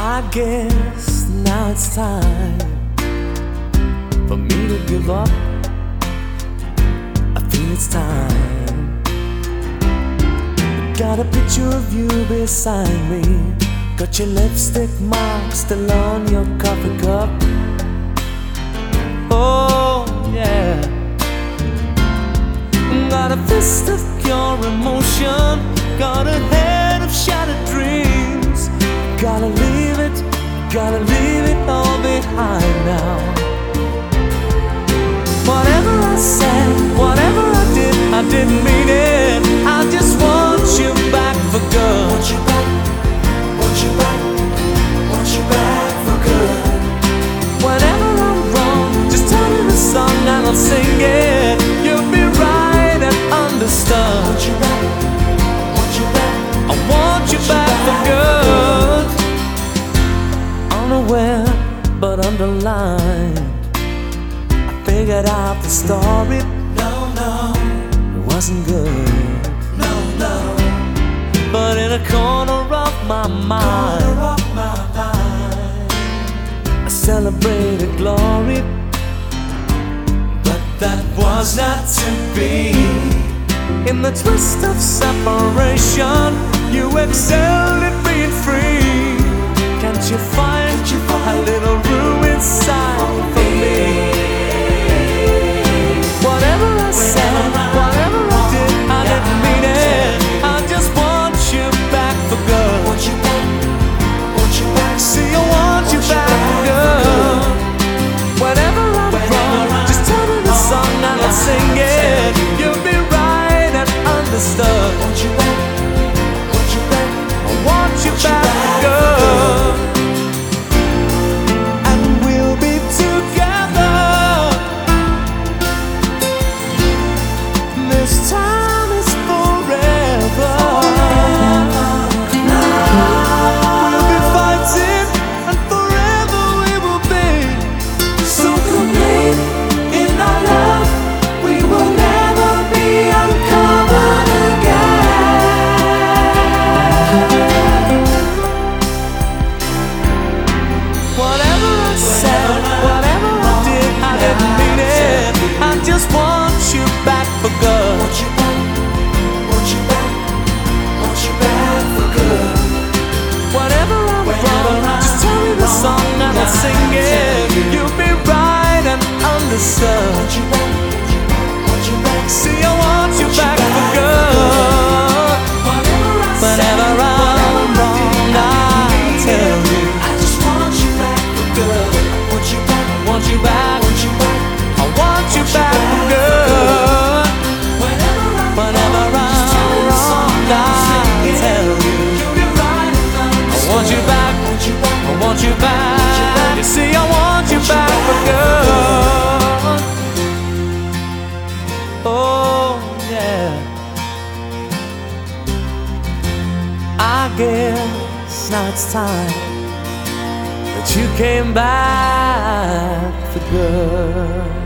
I guess now it's time for me to give up. I feel it's time. Got a picture of you beside me. Got your lipstick mark still on your coffee cup. Oh yeah. Got a fist of pure emotion. Got a head of shattered dreams. Gotta leave it all behind now. Whatever I said, whatever I didn't mean it. I just want you back for good. Want you back, want you back, want you back for good. Whenever I'm wrong, just tell me the song and I'll sing it. You'll be right and understood. Want you back, want you back, I want you back for good. Unaware but underlined, I figured out the story. No, it wasn't good. No, but in a corner of my mind, I celebrated glory. But that was not to be. In the twist of separation, you excelled at being free. Can't you find a little room inside for me? Whatever I said, whatever I didn't mean it. I just want you back for good. Want you back, want you back. See, I want you back for good. Whenever I'm wrong, just tell me the song and I'll sing it. You'll be right and understood. Want you back, want you back, I want you back for good. This time is forever. We'll be fighting, and forever we will be so complete in our love. We will never be uncovered again. Whatever I said, whatever I didn't mean it. I just want you back for good. Want you back, want you back, want you back for good. Whatever I'm wrong, just tell me the song and I'll sing it. You'll be right and understood. Want you back, want you back. See, I want you back for good. Whenever I'm wrong, I'll tell you. I just want you back for good. Want you back, want you back, want you back. I want you back for good. Whenever I'm wrong, I'll tell you. I want you back, I want you back. You see, I want you back for good. Oh yeah. I guess now it's time that you came back for good.